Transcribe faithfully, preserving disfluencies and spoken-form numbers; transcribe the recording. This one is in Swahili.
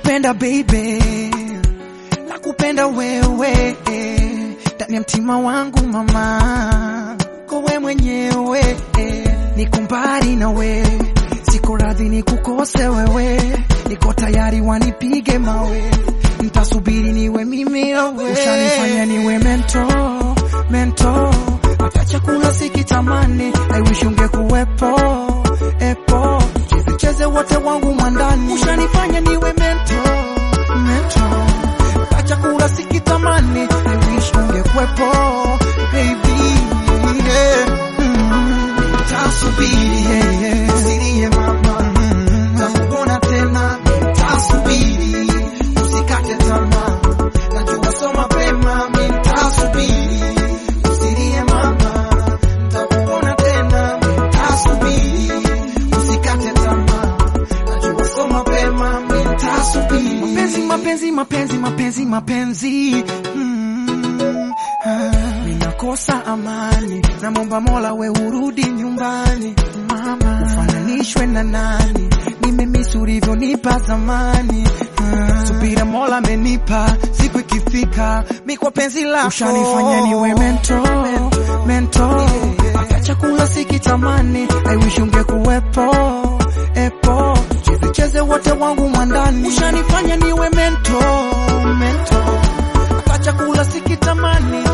nakupenda baby, nakupenda wewe ndani ya mtima wangu mama, kowe mwenyewe niko mbali na we, siko radhi nikukose wewe, niko tayari wanipige mawe, nitasubiri niwe mimi wewe, ushanifanya niwe mento mento, hata chakula sikitamani, I wish ungekuwepo epo, cheze cheze wote wangu mwandani, ushanifanya niwe mento mento, hata chakula sikitamani, I wish ungekuwepo baby, yeah. Nitasubiri yeah, yeah. Usilie mama, nitakuona tena, nitasubiri usikate tamaa, najua so mapema, nitasubiri usilie mama, nitakuona tena, nitasubiri usikate tamaa, najua so mapema, nitasubiri. Mapenzi mapenzi mapenzi mapenzi mapenzi mm, ah. Ninakosa amani, namomba Mola we urudi nyumbani mama, ufananishwe na nani, nimemisi ulivyonipa zamani, ah. Subira Mola amenipa, siku ikifika mi kwa penzi lako, ushanifanya niwe mento mento, hata chakula sikitamani, I wish ungekuwepo epo, cheze cheze wote wangu mwandani, ushanifanya niwe mento mento, hata chakula sikitamani,